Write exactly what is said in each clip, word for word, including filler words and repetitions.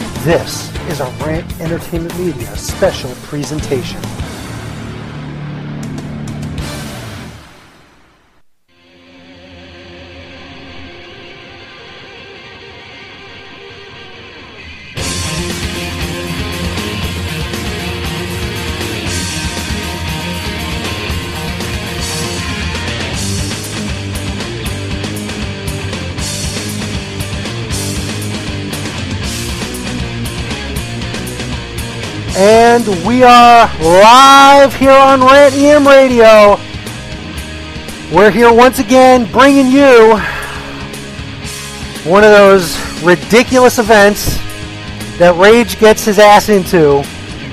This is a Rant Entertainment Media special presentation. And we are live here on Rant E M Radio. We're here once again bringing you one of those ridiculous events that Rage gets his ass into.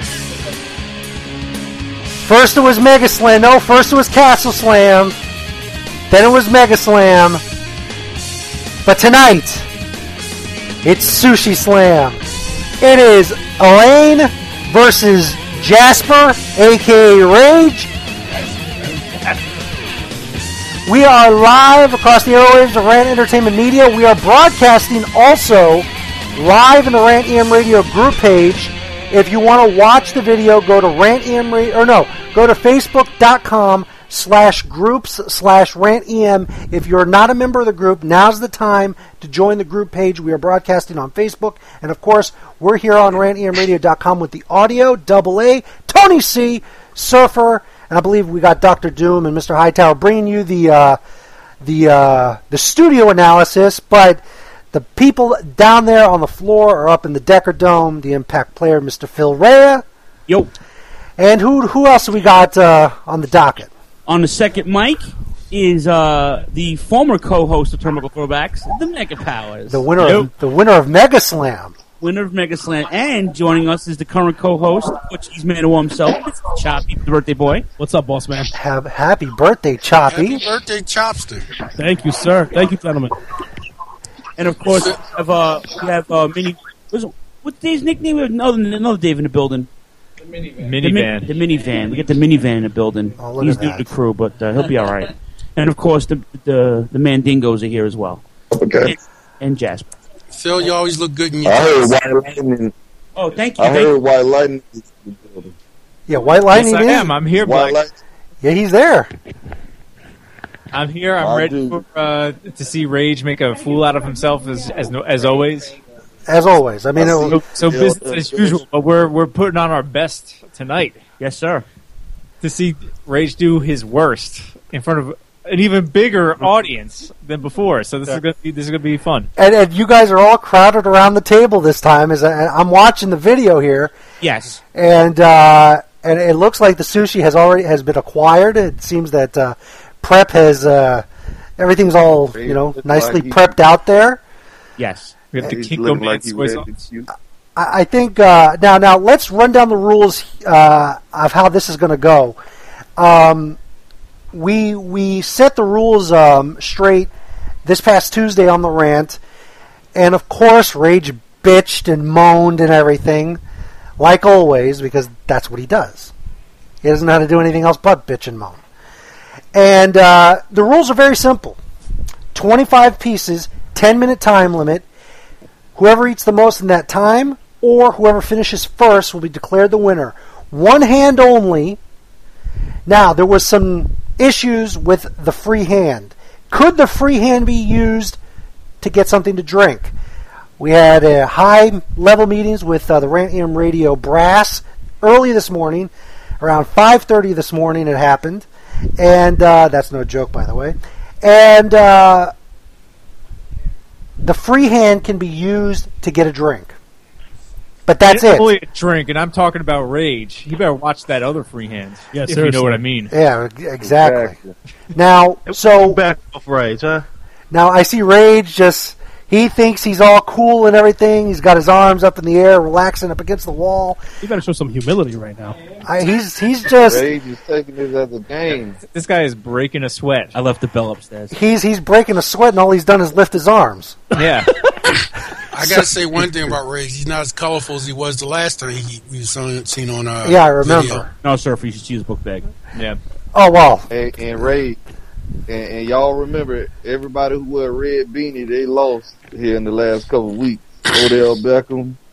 First it was Mega Slam. No, first it was Castle Slam. Then it was Mega Slam. But tonight, it's Sushi Slam. It is Elaine versus Jasper, aka Rage. We are live across the airwaves of Rant Entertainment Media. We are broadcasting also live in the Rant E M Radio group page. If you want to watch the video, go to Rant E M Radio, or no, go to facebook.com slash groups slash Rant E M. If you're not a member of the group, now's the time to join the group page. We are broadcasting on Facebook, and of course, we're here on rant e m radio dot com with the audio. Double A, Tony C, Surfer, and I believe we got Doctor Doom and Mister Hightower bringing you the uh, the uh, the studio analysis. But the people down there on the floor are up in the Decker Dome. The Impact player, Mister Phil Rea. Yo. And who who else have we got uh, on the docket? On the second mic is uh, the former co-host of Terminal Throwbacks, the Mega Powers. The winner Yo. of the winner of Mega Slam. Winner of Mega Slam, and joining us is the current co-host, Portuguese Man of himself, it's Choppy, the birthday boy. What's up, boss man? Have happy birthday, Choppy! Happy birthday, Chopstick! Thank you, sir. Thank you, gentlemen. And of course, we have uh, we have uh, mini. What's, what's Dave's nickname? We have another, another Dave in the building. The minivan. The, min- the minivan. We get the minivan in the building. Oh, look He's at new that. to the crew, but uh, he'll be all right. And of course, the the the Mandingos are here as well. Okay. And, and Jasper. Phil, you always look good in your I heard dress. White Lightning. Oh, thank you. I Thank heard you. White Lightning is in the building. Yeah, White Lightning Yes, I is. am. I'm here, White Black. Lightning. Yeah, he's there. I'm here. I'm I ready do. for, uh, to see Rage make a fool out of himself as as, no, as always. As always. I mean, I it, see. So, so Yeah, business uh, as usual. But we're we're putting on our best tonight Yes, sir. to see Rage do his worst in front of an even bigger audience than before. So this is gonna be this is gonna be fun. and, and you guys are all crowded around the table this time. As I, I'm watching the video here, Yes. and uh, and it looks like the sushi has already has been acquired. It seems that uh, prep has uh, everything's all you know Looks nicely like he- prepped out there. Yes. We have the He's Kinko looking Man like he soy ready sauce. to shoot. I, I think uh, now now let's run down the rules uh, of how this is going to go. Um, we we set the rules um, straight this past Tuesday on the rant, and of course Rage bitched and moaned and everything, like always, because that's what he does. He doesn't know how to do anything else but bitch and moan. And uh, the rules are very simple: twenty-five pieces, ten minute time limit. Whoever eats the most in that time, or whoever finishes first, will be declared the winner. One hand only. Now, there was some issues with the free hand. Could the free hand be used to get something to drink? We had uh, high-level meetings with uh, the Rant E M Radio brass early this morning. Around five thirty this morning it happened. And uh, that's no joke, by the way. And uh, the free hand can be used to get a drink. But that's It's it. only a drink, and I'm talking about Rage. You better watch that other free hand. Yeah, if you seriously. know what I mean. Yeah, exactly. Exactly. Now, so Back off Rage, huh? now I see Rage just, he thinks he's all cool and everything. He's got his arms up in the air, relaxing up against the wall. You better show some humility right now. I, he's he's just, Rage is taking this as a game. This guy is breaking a sweat. I left the bell upstairs. he's he's breaking a sweat, and all he's done is lift his arms. Yeah. I gotta say one thing about Rage. He's not as colorful as he was the last time he we was seen seen on. Uh, Yeah, I remember. video. No, sir, for you should see his book bag. Yeah. Oh, well, And, and Rage, and, and y'all remember, everybody who wore a red beanie, they lost here in the last couple of weeks. Odell Beckham,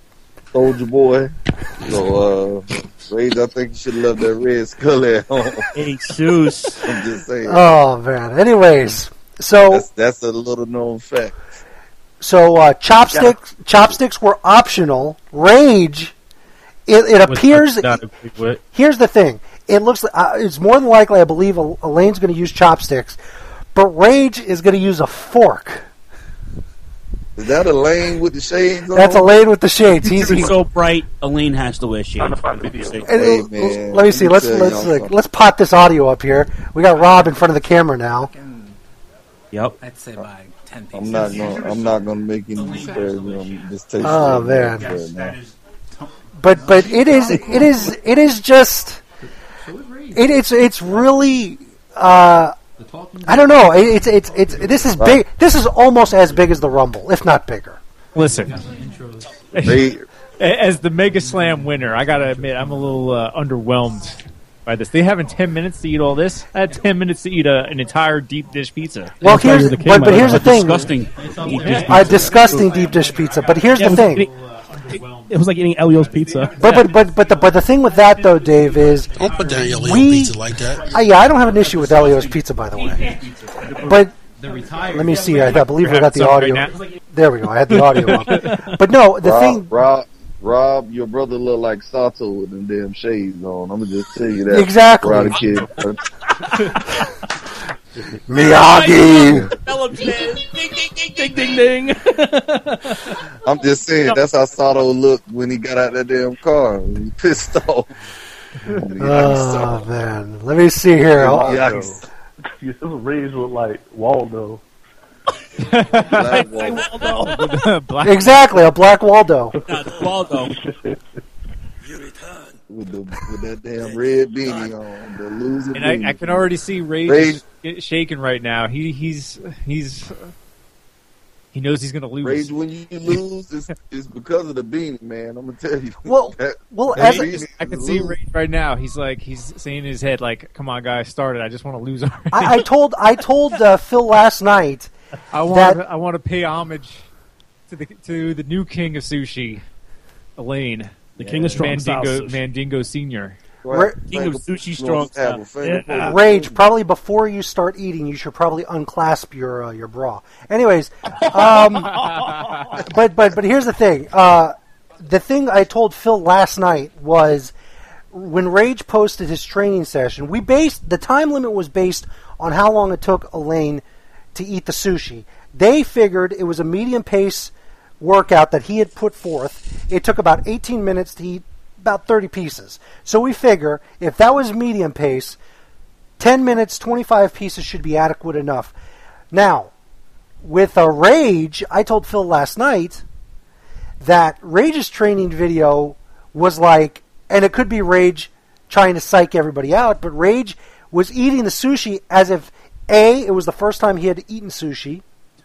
Soldier Boy. So, uh, Rage, I think you should have left that red skull at home. Hey, Zeus. I'm just saying. Oh man. Anyways, so That's, that's a little known fact. so uh, chopsticks chopsticks were optional. Rage. It, it appears. Not agree with. Here's the thing. It looks. Uh, it's more than likely, I believe, Elaine's going to use chopsticks, but Rage is going to use a fork. Is that Elaine with the shades on? That's Elaine with the shades. He's, It's he's so bright, Elaine has to wear shades. and, Hey, uh, man, let me see. let Let's me tell let's y'all like, something. let's pot this audio up here. We got Rob in front of the camera now. Yep. I'd say by ten pieces. I'm not gonna. I'm not gonna make any disparagement. I'm just taking. Oh, it man. right now. But but it is it is it is just it, it's it's really. Uh, I don't know. It, it's it's it's this is big. This is almost as big as the Rumble, if not bigger. Listen, They, as the Mega Slam winner, I gotta admit I'm a little uh, underwhelmed by this. They having ten minutes to eat all this. I had ten minutes to eat a, an entire deep dish pizza. Well, That's why here's you're the king, but, but my here's the lord. thing. Disgusting. Deep dish A disgusting deep dish pizza. But here's Yeah, the it was like thing. eating- It was like eating Elio's pizza. But but but but the but the thing with that though, Dave, is Don't put down your little We- pizza like that. uh, yeah, I don't have an issue with Elio's pizza, by the way. But let me see. I, I believe I got the Some audio. right now. There we go. I had the audio up. But no, the Rob, thing. Rob, Rob, your brother look like Sato with them damn shades on. I'm gonna just tell you that. Exactly. Karate Kid. Miyagi. Phillips says, ding, ding, ding, Ding, ding, ding. I'm just saying that's how Sato looked when he got out that damn car. He was pissed off. Oh man, let me see here. Yeah. You still raised with like Waldo. Black Waldo. Black Exactly, a Black Waldo. Not Waldo. with the with that damn red beanie on, the loser And beanie. I, I can already see Rage, Rage- get shaking right now. He he's he's he knows he's gonna lose. Rage when you lose is is because of the beanie, man. I'm gonna tell you. Well, That- well, that as beanie I can is see lose. Rage right now. He's like he's saying in his head like, "Come on, guys, start it. I just want to lose already. I, I told I told uh, Phil last night. I want that- I want to pay homage to the to the new king of sushi, Elaine, The king of strong style Mandingo sushi. Mandingo Senior." Right. King of sushi strong Have a stuff. finger Yeah. full. Rage, probably before you start eating, you should probably unclasp your uh, your bra. Anyways, um, but but but here's the thing. Uh, the thing I told Phil last night was when Rage posted his training session. We based the time limit was based on how long it took Elaine to eat the sushi. They figured it was a medium pace workout that he had put forth. It took about eighteen minutes to eat about thirty pieces. So we figure if that was medium pace, ten minutes, twenty-five pieces should be adequate enough. Now, with a Rage, I told Phil last night that Rage's training video was like, and it could be Rage trying to psych everybody out, but Rage was eating the sushi as if A, it was the first time he had eaten sushi,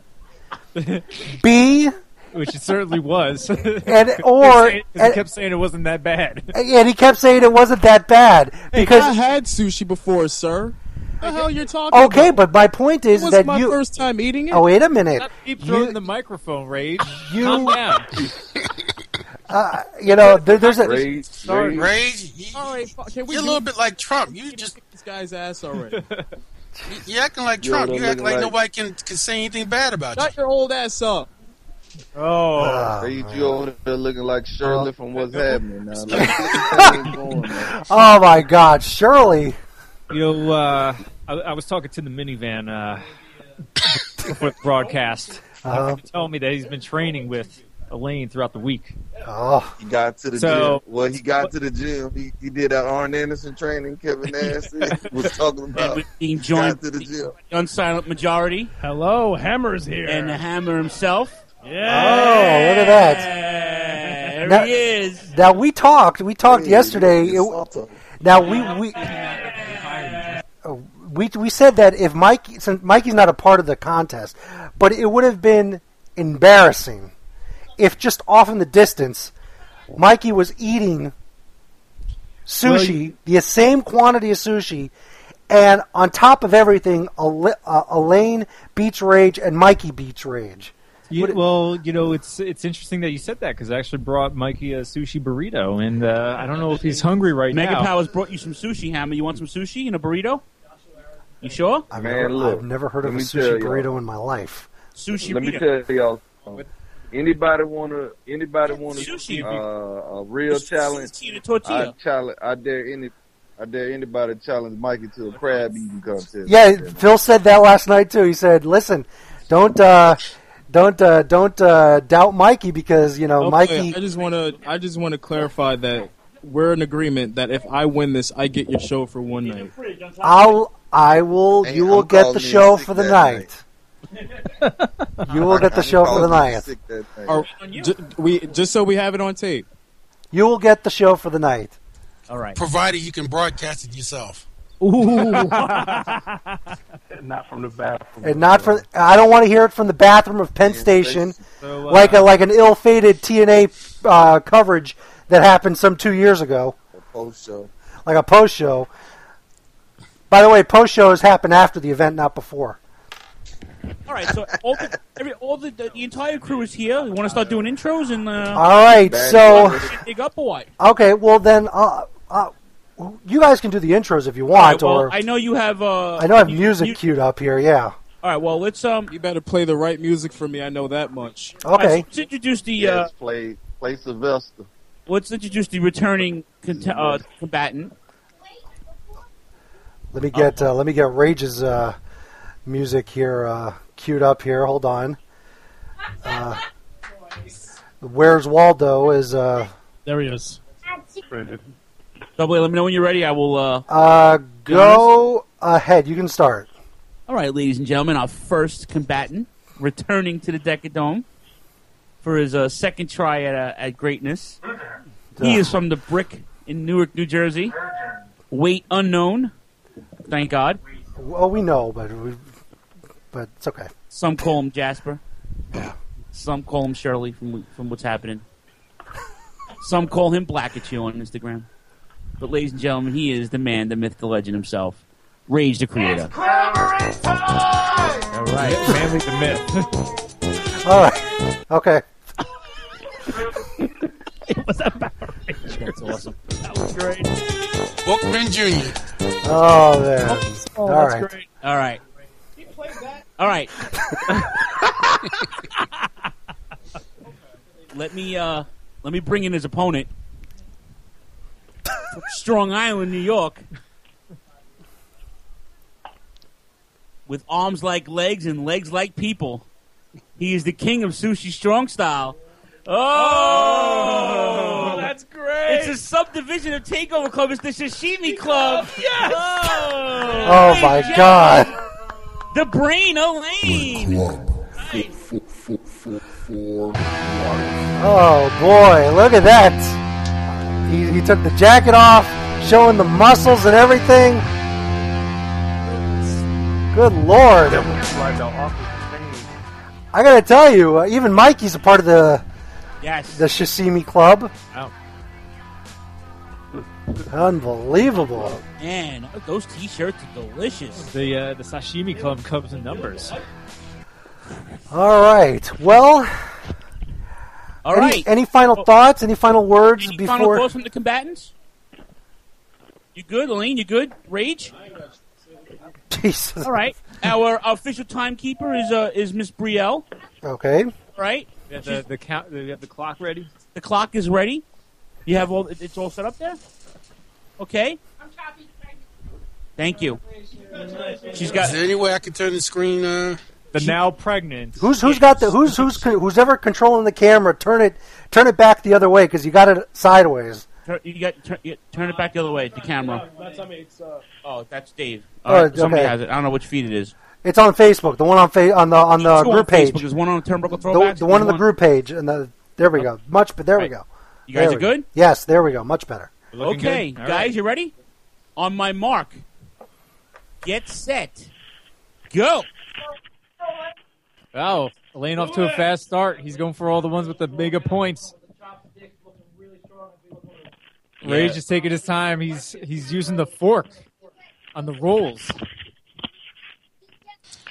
B, Which it certainly was. and or Because he and, kept saying it wasn't that bad. and he kept saying it wasn't that bad Hey, I because had sushi before, sir. What the hell you're talking okay, about? but my point is It was that my you. first time eating it. Oh wait a minute, Stop keep throwing You- the microphone, Rage. you Calm down. uh, you know there, there's a Rage, Sorry. Rage. Rage, you, All right, fu- can we you're a do little bit like Trump. You just this guy's ass already? you acting like Yo, Trump. they're You act looking like like- nobody can, can say anything bad about you. Shut your old ass up. Oh. uh, Rage, you over there looking like Shirley from What's Happening now. Like, this thing going, man. oh my God, Shirley. You know, uh, I, I was talking to the minivan uh, before the broadcast. Uh-huh. He told me that he's been training with Elaine throughout the week. Oh, He got to the So- gym. Well, he got to the gym. He, he did that Arn Anderson training Kevin Nash was talking And about. with being Got joined to the gym. the unsilent majority Hello, Hammer's here. and the Hammer himself. oh, look at that. Yeah, there Now- he is. Now we talked. We talked Hey, yesterday. it's It- Sato. now we we uh, we we said that if Mike, since Mikey's not a part of the contest, but it would have been embarrassing if just off in the distance, Mikey was eating sushi, the same quantity of sushi, and on top of everything, Ale- uh, Elaine beats Rage and Mikey beats Rage. You, well, you know, it's it's interesting that you said that because I actually brought Mikey a sushi burrito, and uh, I don't know if he's hungry right Mega now. Powers brought you some sushi, Hammer. You want some sushi and a burrito? You sure? I've, Man, never, look, I've never heard of a let me sushi tell burrito y'all. in my life. Sushi. Let me burrito. tell y'all. something. Anybody wanna? Anybody wanna? Sushi. Uh, a real challenge? Sushi and a tortilla. I challenge. I dare any. I dare anybody to challenge Mikey to a crab eating contest. Yeah, Phil said that last night too. He said, "Listen, don't uh, don't uh, don't uh, doubt Mikey because you know Okay, Mikey." I just want to. I just want to clarify that we're in agreement that if I win this, I get your show for one night. I'll I will. Hey, you will I'm get calling the in show sick for the that night. You will get the I'm show for the calling in night. sick that night. Or, ju- we just so we have it on tape. You will get the show for the night. All right. Provided you can broadcast it yourself. Not from the bathroom. And not for I don't want to hear it from the bathroom of Penn Station, So, uh, like a like an ill-fated T N A uh, coverage that happened some two years ago, A post show. like a post show. By the way, post shows happen after the event, not before. All right. So all the every, all the, the the entire crew is here. You want to start doing intros and uh, All right, Bad so news. dig up or what? okay, well then, uh, uh, you guys can do the intros if you All right, want, well, or I know you have. Uh, I know I have you- music you- queued up here. Yeah. All right. Well, let's um. You better play the right music for me. I know that much. all right, so Okay. let's introduce the. Uh, Yes, play play Sylvester. let's introduce the returning cont- uh, combatant. Let me get uh, let me get Rage's uh, music here uh, queued up here. Hold on. Uh, Where's Waldo is uh, There he is. Double A, let me know when you're ready. I will. Uh... uh, go ahead. You can start. All right, ladies and gentlemen, our first combatant returning to the Decadome for his uh, second try at uh, at greatness. He is from the Brick in Newark, New Jersey. Weight unknown. Thank God. Well, we know, but we, but it's okay. Some call him Jasper. Some call him Shirley from from what's happening. Some call him Black at you on Instagram. But ladies and gentlemen, he is the man, the myth, the legend himself. Rage the Creator. all right, Manly the myth. All right. Okay. It was about That's awesome. That was great. Bookman Junior Oh, man. Oh, All that's right. great. All right. All right. let me uh, let me bring in his opponent. From Strong Island, New York. With arms like legs and legs like people. He is the king of sushi strong style. Oh, Oh, that's great. it's a subdivision of Takeover Club. It's the Sashimi Club. Yes. Oh, Oh, my God. The brain, Elaine. Oh, boy. Look at that. He, he took the jacket off, showing the muscles and everything. Good Lord. I got to tell you, uh, even Mikey's a part of the, Yes. the Sashimi Club. Wow. Unbelievable. Man, those T-shirts are delicious. The uh, the sashimi club comes in numbers. All right. Well, All any, right. any final thoughts? Any final words Any before? final thoughts from the combatants? You good, Elaine? You good? Rage? Jesus. All right. Our official timekeeper is uh, is Miss Brielle. Okay. All right. We have the the, count, we have the clock ready. The clock is ready. You have all. It's all set up there. Okay. Thank you. She's Is got. there any way I can turn the screen? Uh, The now pregnant. Who's who's got the who's who's who's ever controlling the camera? Turn it turn it back the other way because you got it sideways. Tur- You got turn, you, turn it back the other way. The camera. That's I mean, it's uh, Oh, that's Dave. Oh, All right, somebody okay. has it. I don't know which feed it is. It's on Facebook. The one on fa- on the on the Two group on Facebook. page. There's one on Turnbuckle The, Throwbacks. the one on the There's group page and the there we go. Much but there we Right. go. You guys There are we go. good. Yes, there we go. Much better. Looking Okay, good? All guys, right. you ready? On my mark, get set, go. Oh, Elaine off to a fast start. He's going for all the ones with the mega points. Rage is taking his time. He's he's using the fork on the rolls.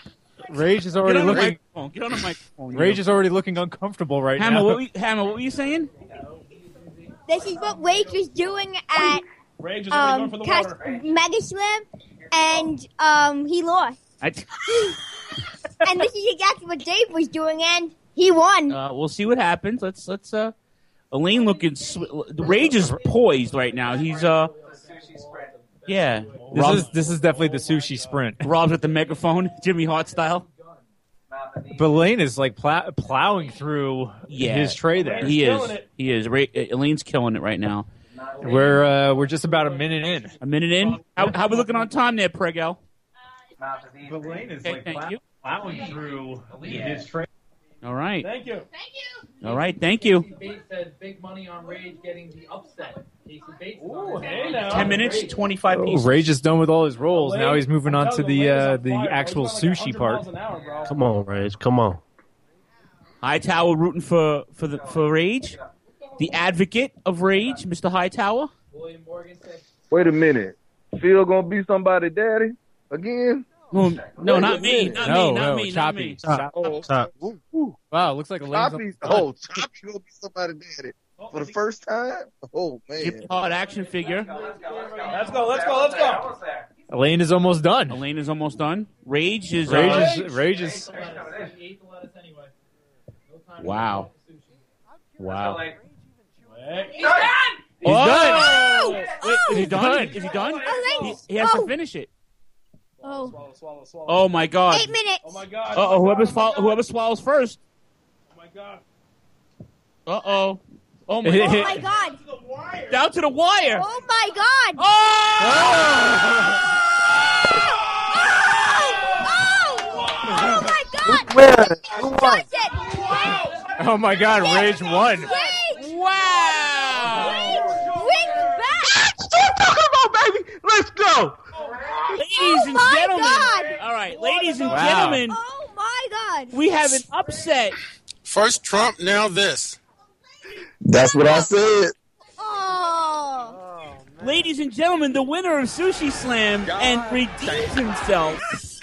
Rage is Get already on the looking. microphone. Get on the microphone. Rage is already looking uncomfortable right Hammer, now. what were you, Hammer, what were you saying? This is what Rage was doing at Rage is already um, going for the Cast- water. Mega Slam, and um, he lost. I, And this is exactly what Dave was doing, and he won. uh, we'll see what happens. Let's let's. Uh, Elaine looking. Sw- the Rage is poised right now. He's uh. Yeah. This Rob, is this is definitely the sushi sprint. Rob's at the megaphone, Jimmy Hart style. But Lane is like plow- plowing through Yeah. his tray there. He is. killing it. He is. Ra- Elaine's killing it right now. We're uh, we're just about a minute in. A minute in. How, how we looking on time there, Prego? But Lane is Okay, thank you. plowing through his tray. All right. Thank you. All right. Thank you. Bates said big money on Rage getting the upset. Casey Bates. Ooh, hey now. Ten minutes, twenty-five Oh, pieces. Rage is done with all his rolls. Lane- Now he's moving on I'm to telling you, the Lane's uh, on the fire, bro. actual He's going like sushi one hundred part. miles an hour, bro. Come on, Rage. Come on. Hightower rooting for for the for Rage. The advocate of Rage, Mister Hightower. William Morgan said Wait a minute. Phil gonna be somebody daddy again? No, no, not me. Not No, me. Not no, me. Not Choppy. me. Stop. Oh, Stop. woo, woo. Wow, looks like Elaine's Choppy, on- oh, Choppy gonna be somebody daddy for the first time? Oh Jimmy man. Hart action figure. Let's go, let's go, let's go. Elaine is almost done. Elaine is almost done. Rage is. Rage Uh, is Rage is he ate the lettuce anyway. No time Wow. to sushi. wow. he's done. Oh! Wait, is he done? done. Is he done? He, Elaine, he has oh. to finish it. Oh, Swallow, swallow, swallow. Oh my God. eight minutes. Oh my god. Uh oh. Whoever swallow, whoever swallows first. Oh my god. Uh oh. Oh my Oh God. my God. Down to the wire. Oh my God. Oh! Oh! Oh my God. Win. Who won? Does it? Wow. Oh my God, Rage won. Rage. Wow! Wins back. Come on, baby. Let's go. Ladies and my gentlemen. God. All right, ladies and Wow. gentlemen, Oh my God. we have an upset. First Trump, now this. That's what I said. Oh. Ladies and gentlemen, the winner of Sushi Slam and redeems himself.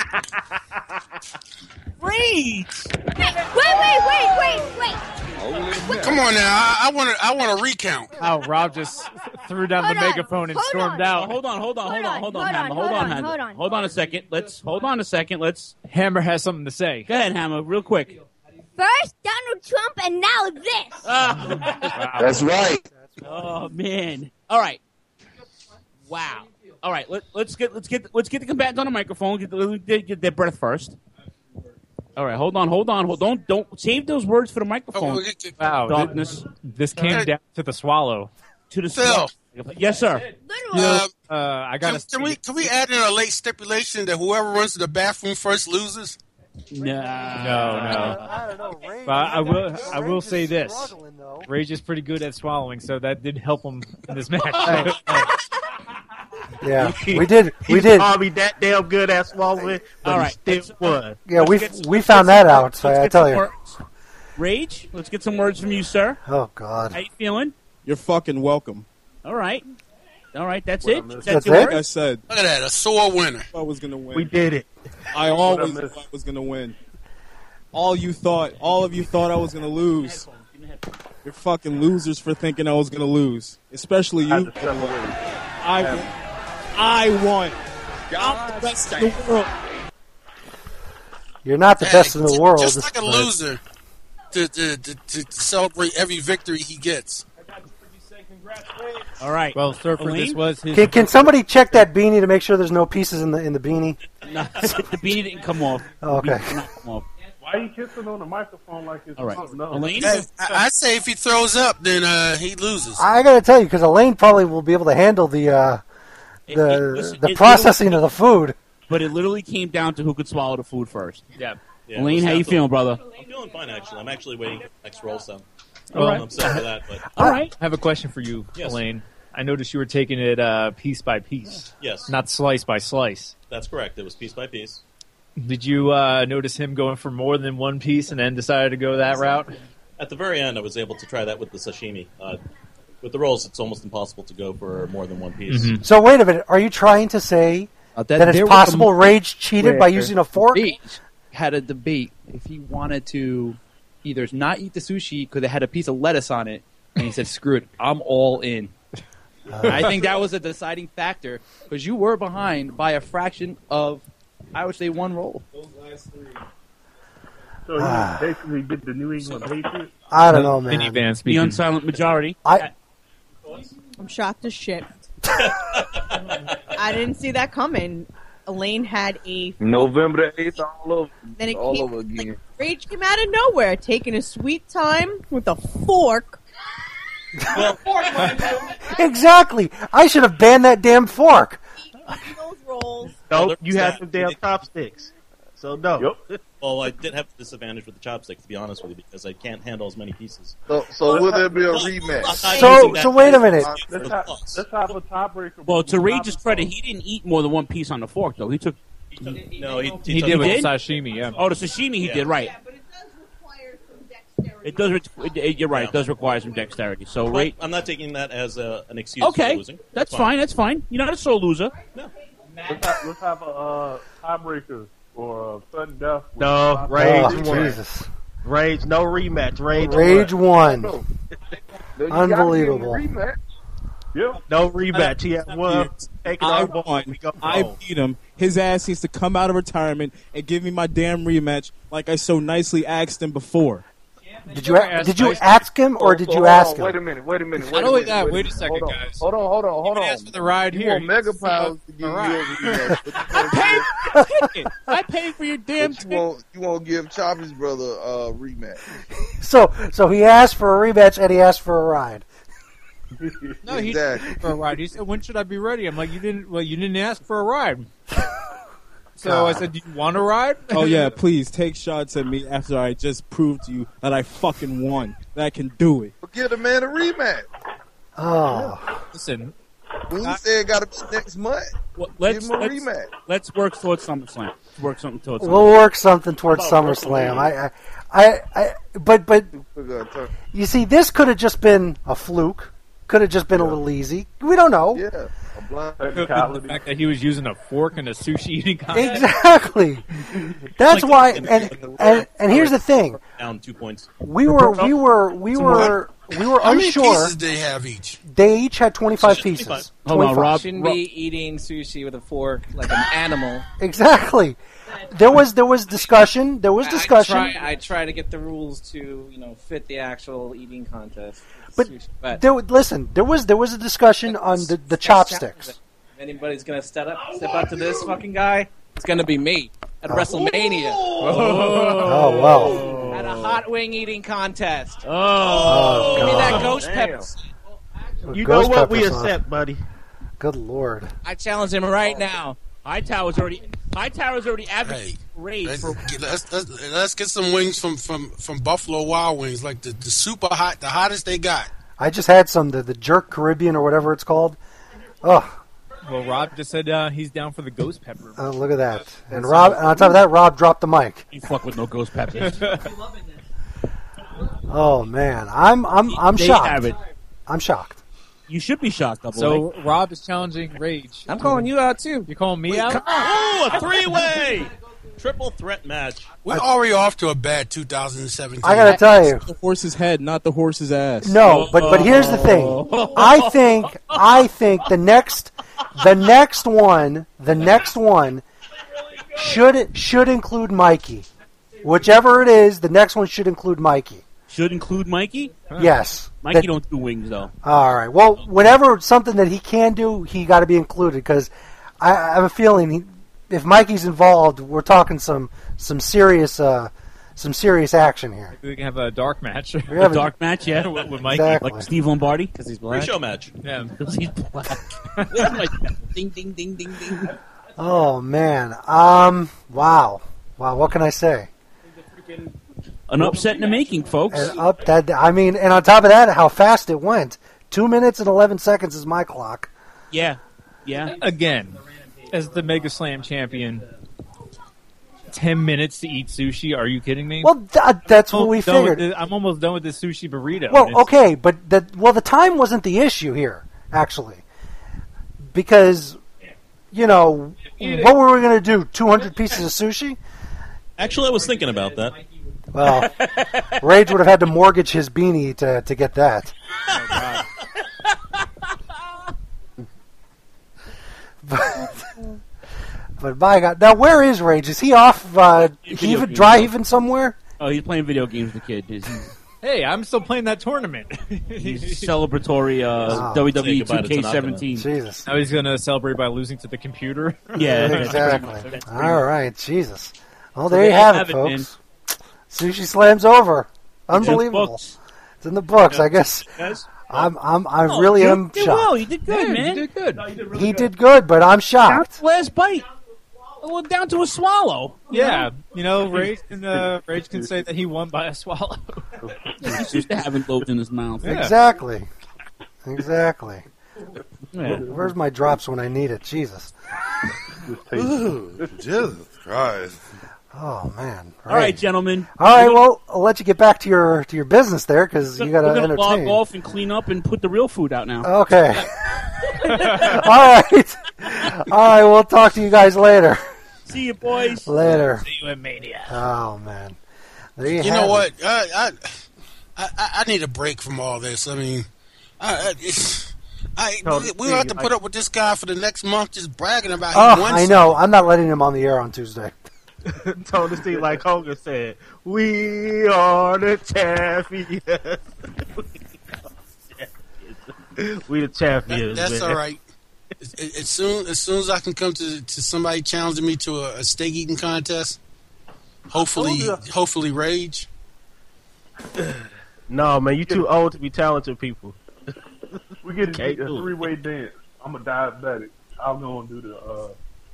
Rage. Wait, wait, wait, wait, wait. Come on now, I, I want to. I want to recount. Oh, Rob just threw down Hold the on. megaphone and Hold stormed on. Oh, out. hold on, hold on, hold on, hold on, Hold on, Hammer. Hold hold on, on, Hammer. hold on. Hold on a second. Let's hold on a second. Let's Hammer has something to say. go ahead, Hammer, real quick. First Donald Trump, and now this. Ah. That's right. Oh man! All right. Wow. All right. Let, let's get let's get let's get the combatants on the microphone. Get, the, get, get their breath first. All right. Hold on. Hold on. Hold. Don't don't save those words for the Oh, microphone. we get to- Wow, thi- Darkness this came down to the swallow. to the Phil. Yes, sir. Literally. uh, Uh, I can, gotta. can we can we add in a late stipulation that whoever runs to the bathroom first loses? No. No, no. I don't know. Rage, But I will. I will Rage say is this: struggling, though. Rage is pretty good at swallowing, so that did help him in this match. Yeah, we did. We did. Probably that damn good at swallowing, but All he right, still let's- won. Yeah, we Let's get- we found that out. So Let's I get tell some you. words. Rage. Let's get some words from you, sir. Oh God. How you feeling? You're fucking welcome. All right. All right. That's it. missed. That's That's your it? Like I words? said, Look at that, a sore winner. I was gonna win. We did it. I always What I missed. thought I was gonna win. All you thought, all of you thought I was gonna lose. You're fucking losers for thinking I was gonna lose, especially I you. had to step away. I, I won. I'm the best in the world. You're not the Hey, best in the j- world. Just like a but- loser to, to, to, to celebrate every victory he gets. All right. Well, Surfer, Elaine? this was his. Can, can somebody check that beanie to make sure there's no pieces in the in the beanie? No, the beanie didn't come off. Oh, okay. The beanie did not come off. Why are you kissing on the microphone like it's All right. oh, no. Elaine? Hey, I, I say if he throws up, then uh, he loses. I gotta tell you, because Elaine probably will be able to handle the uh, It- the it- listen, the it processing of the food. But it literally came down to who could swallow the food first. Yeah. Yeah, Elaine, we'll how you have to- feeling, brother? I'm feeling fine, actually. I'm actually waiting for the next roll, so All I'm right. upset for that. But All right. I have a question for you, Yes. Elaine. I noticed you were taking it uh, piece by piece, yes, not slice by slice. that's correct. It was piece by piece. Did you uh, notice him going for more than one piece and then decided to go that route? At the very end, I was able to try that with the sashimi. Uh, with the rolls, it's almost impossible to go for more than one piece. Mhm. So wait a minute, are you trying to say Uh, that it's there was possible a- Rage cheated by using a fork? had a debate if he wanted to either not eat the sushi because it had a piece of lettuce on it, and he said, "Screw it, I'm all in." Uh, I think that was a deciding factor because you were behind by a fraction of, I would say, one roll. Those last three. So he basically did the New England Patriots. I don't know, man. Minivan The unsilent majority. I I'm shocked as shit. I didn't see that coming. Elaine had a November the eighth, all over, then it all came, over again. like, Rage came out of nowhere, taking a sweet time with a fork. exactly. I should have banned that damn fork. Those rolls. No, you had some damn chopsticks. So no. Yep. Well, I did have a disadvantage with the chopsticks, to be honest with you, because I can't handle as many pieces. So, so will there be a rematch? So, so wait a minute. Let's have, let's have a tiebreaker. Well, to Rage's credit, he didn't eat more than one piece on the fork, though. He took. No, he, he, He took- did with did? sashimi, yeah. Oh, the sashimi he Yeah. did, right. It does. Re- it, you're right. It does require some dexterity. So, But Rage. I'm not taking that as a, an excuse Okay, for losing. that's fine. That's fine. You're not a sole loser. Let's have, let's have a uh, tiebreaker for uh, sudden death. with No, five- Rage Oh, won. Jesus. Rage, no rematch. Rage, Rage won. won. You gotta Unbelievable. give him a rematch. Yep. No rematch. He had one. Take it I on board. won. We go I home. beat him. His ass needs to come out of retirement and give me my damn rematch, like I so nicely asked him before. Did you a- did you ask him or did So you hold ask on, him? Wait a minute. Wait a minute. Wait Not a only minute, that, wait, wait a minute. second, hold on. guys. Hold on. Hold on. Hold You on. asked for the ride you here. want Mega You Powers to give you a ride. rematch, but you can't give- I paid for your damn but you won't. You won't give Choppy's brother a rematch. So, so he asked for a rematch and he asked for a ride. No, he Exactly. didn't ask for a ride. He said, "When should I be ready?" I'm like, "You didn't. Well, you didn't ask for a ride." So I said, "Do you want a ride?" Oh yeah, please take shots at me after I just proved to you that I fucking won. That I can do it. But give the man a rematch. Oh, Listen, When he said got to be next month, Well, give let's him a let's, rematch. let's work towards SummerSlam. Let's work something towards. we'll SummerSlam. work something towards SummerSlam. I, I, I, I, but, but We're gonna turn- you see, this could have just been a fluke. Could have just been a little easy. We don't know. Yeah, a blind. the fact that he was using a fork in a sushi eating contest. Exactly. That's why. And, and and here's the thing. Down two points. We were we were we were we were How many unsure. pieces did they have each? They each had twenty-five pieces. Hold on, Rob. Shouldn't be eating sushi with a fork like an animal. Exactly. There was there was discussion. There was discussion. I try, I try to get the rules to you know fit the actual eating contest. But Sushi. but there, listen, there was there was a discussion on the, the chopsticks. If anybody's gonna step up, step up to this fucking guy, it's gonna be me at WrestleMania Oh well. at a hot wing eating contest. Oh, Give me that God. ghost Damn. pepper. You know Ghost what we pepper sauce. accept, buddy. Good lord. I challenge him right now. Hightower's already Hightower's already advocated Hey, Rage Let's for. get, let's, let's, let's get some wings from, from, from Buffalo Wild Wings, like the, the super hot, the hottest they got. I just had some the, the jerk Caribbean or whatever it's called. Oh, Well, Rob just said uh, he's down for the ghost pepper. oh, look at that. And Rob, and on top of that, Rob dropped the mic. You fuck with no ghost peppers. Oh man, I'm I'm I'm They shocked. have it. I'm shocked. You should be shocked, double. So Rob is challenging Rage. I'm calling you out too. You're calling me out? Oh, a three-way triple threat match. We're already off to a bad two thousand seventeen. I gotta tell you. The horse's head, not the horse's ass. No, but but here's the thing. I think I think the next the next one the next one should should include Mikey. Whichever it is, the next one should include Mikey. Should include Mikey. Yes. Mikey That- don't do wings though. All right. Well, whenever something that he can do, he got to be included because I, I have a feeling he, if Mikey's involved, we're talking some some serious uh, some serious action here. We can have a dark match. We have A dark match, yeah, with, with Mikey. Exactly. like Steve Lombardi. Because he's black. Pre-show match. Yeah. Because he's black. Ding ding ding ding ding. Oh man. Um. Wow. Wow. What can I say? An upset in the making, folks. And up that. I mean, and on top of that, how fast it went. Two minutes and eleven seconds is my clock. Yeah, yeah. Again, as the Mega Slam champion, ten minutes to eat sushi? Are you kidding me? Well, th- that's what I'm we almost done with figured. the- I'm almost done with the sushi burrito. Well, It's- okay, but the well, the time wasn't the issue here, actually, because you know what were we going to do? Two hundred pieces of sushi? Actually, I was thinking about that. Well, Rage would have had to mortgage his beanie to, to get that. Oh, God. but, but my God. Now, where is Rage? Is he off uh, heaving, dry heaving somewhere? Oh, he's playing video games with the kid. He's, Hey, I'm still playing that tournament. he's celebratory uh, Oh. W W E Say goodbye two to K Tanaka. seventeen. Jesus. Now he's going to celebrate by losing to the computer. Yeah, Exactly. That's All right, Jesus. Well, there you there have you it, have it, folks. Sushi Slam's over. It's in the Unbelievable. books. It's in the books. I guess Guys? I'm. I'm. I Oh, really you am did shocked. well. You did good, Yeah, man. you did good. No, you did really He good. did good, but I'm Down shocked. to the last bite. Well, down to a swallow. you Yeah, know? you know, Rage can, uh, Rage can say that he won by a swallow. He's used to having loads in his mouth. Yeah. Exactly. Exactly. Yeah. Where's my drops when I need it? Jesus. Ooh, Jesus Christ. Oh man. All right, gentlemen. All right. Well, I'll let you get back to your to your business there because you got We're to gonna log entertain. off and clean up and put the real food out now. Okay. All right. All right. We'll talk to you guys later. See you, boys. Later. See you in Mania. Oh man. There you, You have know it. what? I, I I I need a break from all this. I mean, I, I, it's, I No, we we have to put up with this guy for the next month, just bragging about he Oh, won. I know. I'm not letting him on the air on Tuesday. Tony C, like Hogan said, we are the champions. we the champions. That, that's man. all right. As, as soon as soon as I can come to to somebody challenging me to a, a steak eating contest, hopefully told you. hopefully Rage. No, man, you too old to be talented people. We get a, Can't a do it. three way dance. I'm a diabetic. I'm gonna do the. Uh,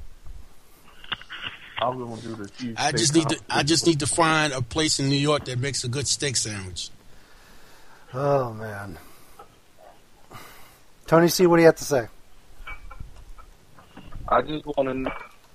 I'm gonna do the cheese. I just need to I just need to find a place in New York that makes a good steak sandwich. Oh man. Tony C, what do you have to say? I just want to know.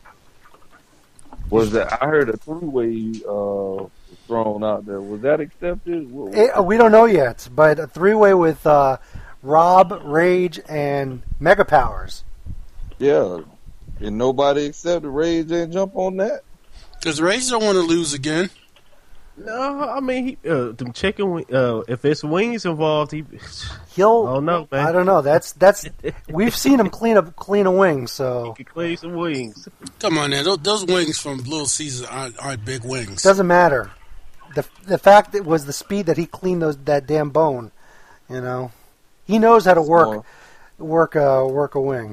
Was that I heard a three-way uh, was thrown out there? Was that accepted? What, It, uh, we don't know yet, but a three-way with uh, Rob, Rage, and Mega Powers. yeah, and nobody accepted. Rage ain't jump on that. Because Rage don't want to lose again. No, I mean, he, uh, them chicken. wing- Uh, if it's wings involved, he. He'll. I don't know, man. I don't know. That's that's. We've seen him clean up clean a wing, so He could clean some wings. Come on, now those, those wings from Little Caesars aren't, aren't big wings. doesn't matter. the The fact that was the speed that he cleaned those that damn bone. You know, he knows how to work work a work a wing.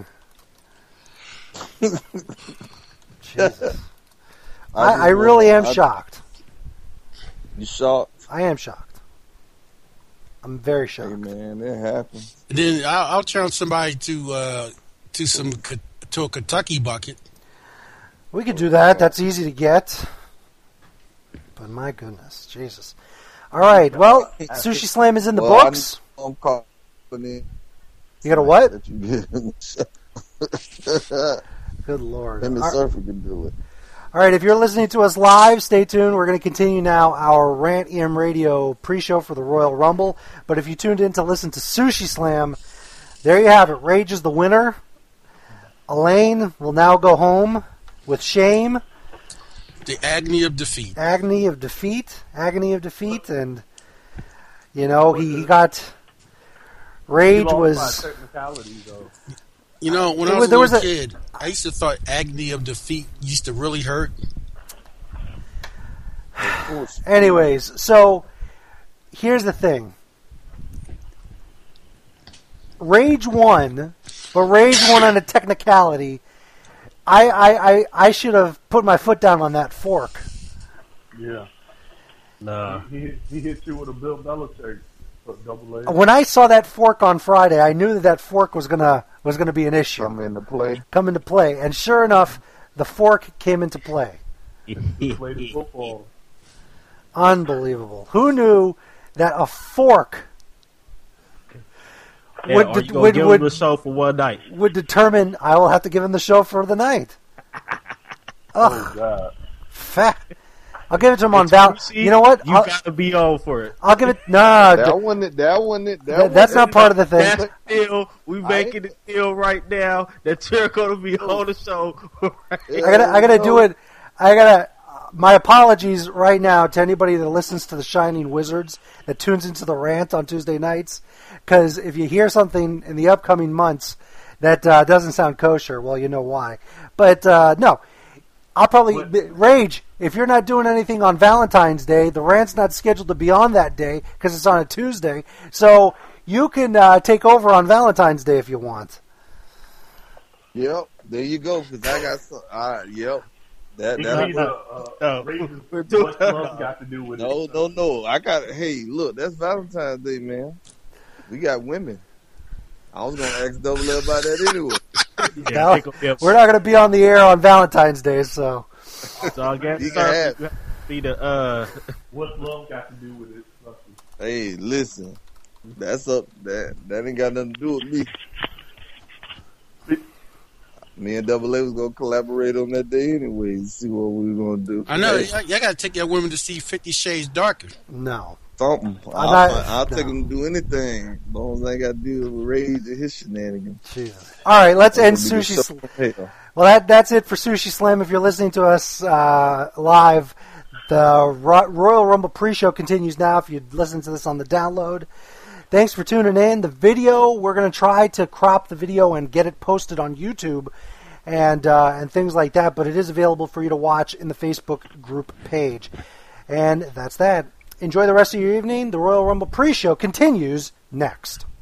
Jesus. I, just I really am wanna- I- shocked. You shocked? I am shocked. I'm very shocked. Hey man, it happened. And then I'll, I'll challenge somebody to uh, to some to a Kentucky bucket. We could do that. That's easy to get. But my goodness, Jesus. All right. Well, Sushi Slam is in the Well, books. I'm, I'm calling in. You got a what? That you get. Good Lord. Him and All- Surfer can do it. All right, if you're listening to us live, stay tuned. We're going to continue now our Rant E M Radio pre-show for the Royal Rumble. But if you tuned in to listen to Sushi Slam, there you have it. Rage is the winner. Elaine will now go home with shame. The agony of defeat. Agony of defeat. Agony of defeat. And, you know, he, he got... Rage He lost was... by technicality, though. You know, when There I was- was a there little was a- kid, I used to thought agony of defeat used to really hurt. Anyways, so here's the thing. Rage won, but Rage won on a technicality. I, I, I, I should have put my foot down on that fork. Yeah. Nah. He, hit- he hit you with a Bill Belichick uh, double A. When I saw that fork on Friday, I knew that that fork was gonna was gonna be an issue. Come into play. Come into play, and sure enough, the fork came into play. He played football. Unbelievable. Who knew that a fork Yeah, would, or de- you gonna would, give would, him the show for one night. would determine I will have to give him the show for the night. Oh, Ugh, God. fat. I'll give it to him on It's Val. Lucy, You know what? You I'll, got to be on for it. I'll give it. Nah, That d- wasn't it. That wasn't it. That Th- that's wasn't not part of the thing. That's the deal. We I making the deal right now that you're going to be on the show. Right I gotta, I gotta do it. I gotta. my apologies right now to anybody that listens to the Shining Wizards that tunes into the rant on Tuesday nights, because if you hear something in the upcoming months that uh, doesn't sound kosher, well, you know why. But uh, no, I'll probably Rage. If you're not doing anything on Valentine's Day, the rant's not scheduled to be on that day because it's on a Tuesday. So you can uh, take over on Valentine's Day if you want. Yep, there you go. Because I got some. All right, yep. That He that. needs a, uh, uh, raises what love got to do with No, it. no, no. I got. Hey, look, that's Valentine's Day, man. We got women. I was gonna ask Double L about that anyway. Yeah, we're not going to be on the air on Valentine's Day, so. So I guess You you can have have- to be the uh, what love got to do with it. Hey, listen. That's up. That that ain't got nothing to do with me. Me and Double A was gonna collaborate on that day anyway. See what we were gonna do. I know. Hey, Y'all, y'all got to take your women to see Fifty Shades Darker. No. something. I'm I'll, not- I'll no. take him to do anything. As long as I ain't got to deal with Rage and his shenanigans. Jesus. All right, let's end That's gonna be Sushi the Sl- show of hell. Well, that that's it for Sushi Slam. If you're listening to us uh, live, the Ro- Royal Rumble pre-show continues now. If you listen to this on the download, thanks for tuning in. The video, we're going to try to crop the video and get it posted on YouTube and uh, and things like that. But it is available for you to watch in the Facebook group page. And that's that. Enjoy the rest of your evening. The Royal Rumble pre-show continues next.